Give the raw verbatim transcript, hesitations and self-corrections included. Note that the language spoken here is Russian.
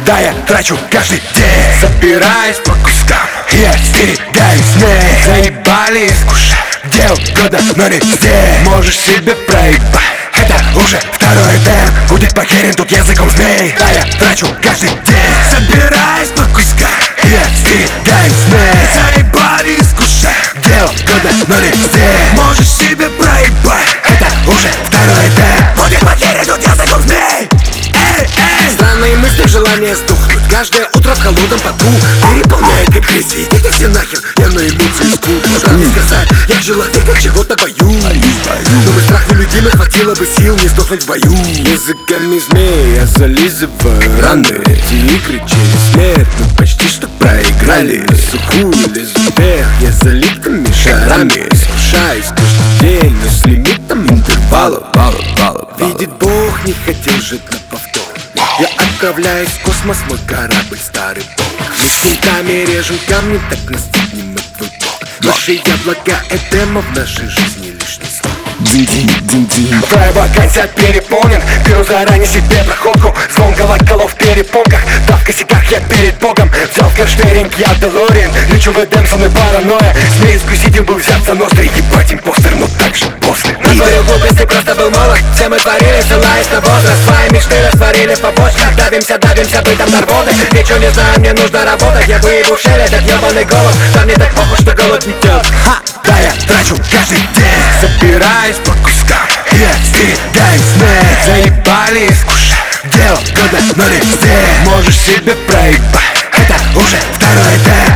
Да, я трачу каждый день, собираюсь по кускам, я стерегаюсь сны. Заебали искушать, где угодно, но не здесь. Можешь себе проебать, это уже второй темп. Будет потерян тут языком змей. Да, я трачу каждый день, собираюсь по кускам, я стерегаюсь сны. Заебали искушать, где угодно, но не здесь. Можешь себе проебать, это уже второй темп. Будет потерян тут языком змей. Странные мысли, желание сдохнуть каждое утро в холодном поту переполняет депрессии. Идите все нахер, я на эмоции скул. Можно сказать, я человек, от чего-то бою. Но мой страх нелюдимый, хватило бы сил не сдохнуть в бою. Языками змей я зализываю раны. Эти игры через смерть мы почти что проиграли. Сухую лезу вверх, я залитыми шарами. Искушаюсь каждый день, но с лимитом интервалов. Видит Бог, не хотел жить на повтор. Я отправляюсь в космос, мой корабль старый бог. Мы с винтами режем камни, так настигнем мы твой бог. Наши яблока — Эдема, в нашей жизни лишний слог. Твоя вакансия переполнен, беру заранее себе проходку. Звон колоколов в перепонках, да в косяках я перед Богом. Взял кэштеринг, я Делориан, лечу в Эдем, со мной паранойя. Смеюсь, искуситель был взят за ностры. Ебать импостер, но так же после. На твою глупость ты просто был молод. Все мы творили, ссылаясь на возраст. Свои мечты растворили в побочках. Давимся, давимся бытом наркоты. Ничего не знаю, мне нужно работать. Я выебу в щель этот ебаный голод. Да мне так похуй, что голод не тёт. Да, я трачу каждый день, собираюсь по кускам, я стерегаюсь сны. Заебали искушать, где угодно, но не здесь. Можешь себе проебать, это уже второй темп.